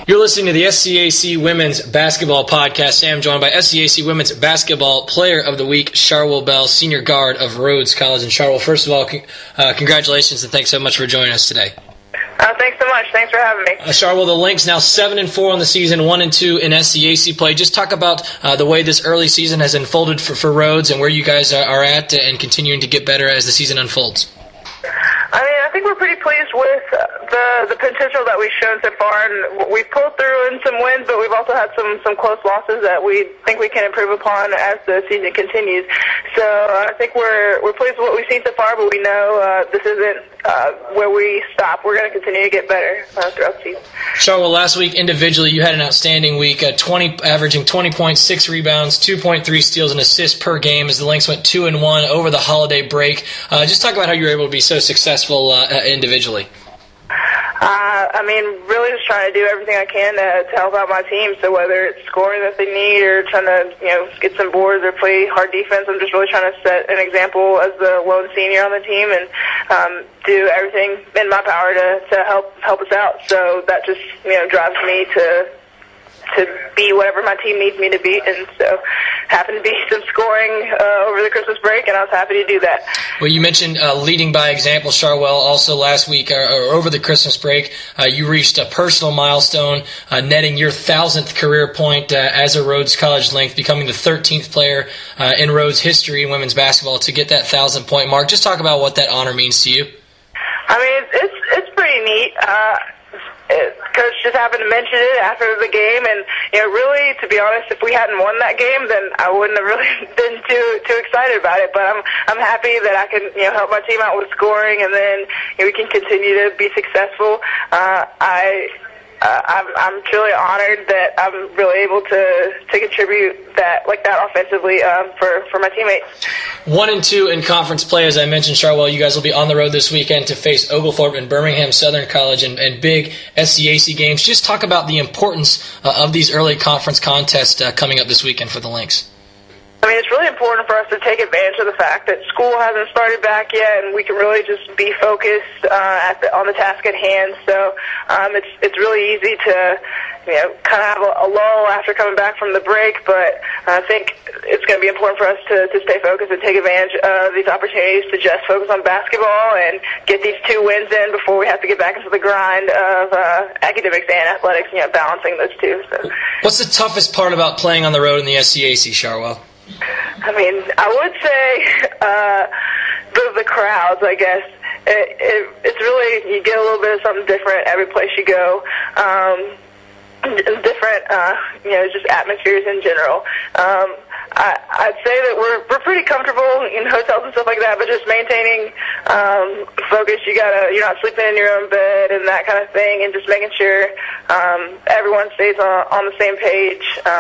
You're listening to the SCAC Women's Basketball Podcast. Sam, joined by SCAC Women's Basketball Player of the Week, Sharwell Bell, senior guard of Rhodes College. And Sharwell, first of all, congratulations and thanks so much for joining us today. Thanks so much. Thanks for having me. Sharwell, the Lynx now 7-4 on the season, 1-2 in SCAC play. Just talk about the way this early season has unfolded for Rhodes and where you guys are at and continuing to get better as the season unfolds. I think we're pretty pleased with the potential that we've shown so far, and we've pulled through in some wins, but we've also had some close losses that we think we can improve upon as the season continues. So I think we're pleased with what we've seen so far, but we know this isn't where we stop. We're going to continue to get better throughout the season. Sharwell, last week individually you had an outstanding week, averaging 20 points, 6 rebounds, 2.3 steals and assists per game as the Lynx went 2-1 over the holiday break. Just talk about how you were able to be so successful individually. Really just trying to do everything I can to help out my team. So whether it's scoring that they need or trying to, get some boards or play hard defense, I'm just really trying to set an example as the lone senior on the team and do everything in my power to help us out. So that just, drives me to be whatever my team needs me to be, and so happened to be some scoring over the Christmas break, and I was happy to do that. Well, you mentioned leading by example, Sharwell. Also last week, or over the Christmas break, you reached a personal milestone, netting your 1,000th career point as a Rhodes College Lynx, becoming the 13th player in Rhodes history in women's basketball to get that 1,000-point mark. Just talk about what that honor means to you. It's pretty neat. Coach just happened to mention it after the game, and really, to be honest, if we hadn't won that game, then I wouldn't have really been too excited about it. But I'm happy that I can help my team out with scoring, and then we can continue to be successful. I'm truly honored that I'm really able to contribute that offensively for my teammates. 1-2 in conference play, as I mentioned, Sharwell. You guys will be on the road this weekend to face Oglethorpe and Birmingham Southern College and big SCAC games. Just talk about the importance of these early conference contests coming up this weekend for the Lynx. It's really important for us to take advantage of the fact that school hasn't started back yet, and we can really just be focused on the task at hand. So it's really easy to kind of have a lull after coming back from the break, but I think it's going to be important for us to stay focused and take advantage of these opportunities to just focus on basketball and get these 2 wins in before we have to get back into the grind of academics and athletics, balancing those two. So. What's the toughest part about playing on the road in the SCAC, Sharwell? I would say the crowds, I guess. It's really, you get a little bit of something different every place you go. Different, just atmospheres in general. I'd say that we're pretty comfortable in hotels and stuff like that, but just maintaining focus. You're not sleeping in your own bed and that kind of thing, and just making sure everyone stays on the same page.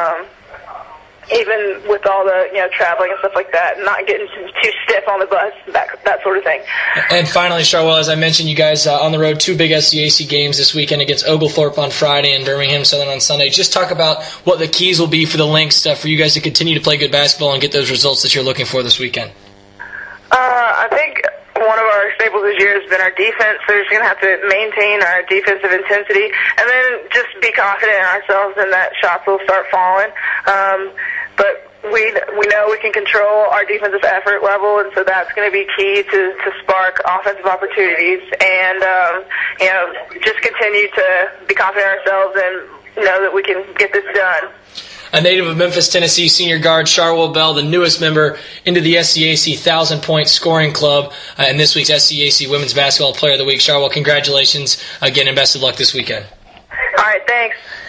Even with all the traveling and stuff like that, not getting too stiff on the bus, that sort of thing. And finally, Sharwell, as I mentioned, you guys on the road, 2 big SCAC games this weekend against Oglethorpe on Friday and Birmingham Southern on Sunday. Just talk about what the keys will be for the Lynx for you guys to continue to play good basketball and get those results that you're looking for this weekend. I think one of our staples this year has been our defense, so we're just going to have to maintain our defensive intensity and then just be confident in ourselves and that shots will start falling. But we know we can control our defensive effort level, and so that's going to be key to spark offensive opportunities and, just continue to be confident in ourselves and know that we can get this done. A native of Memphis, Tennessee, senior guard Sharwell Bell, the newest member into the SCAC 1,000-point scoring club and this week's SCAC Women's Basketball Player of the Week. Sharwell, congratulations again and best of luck this weekend. All right, thanks.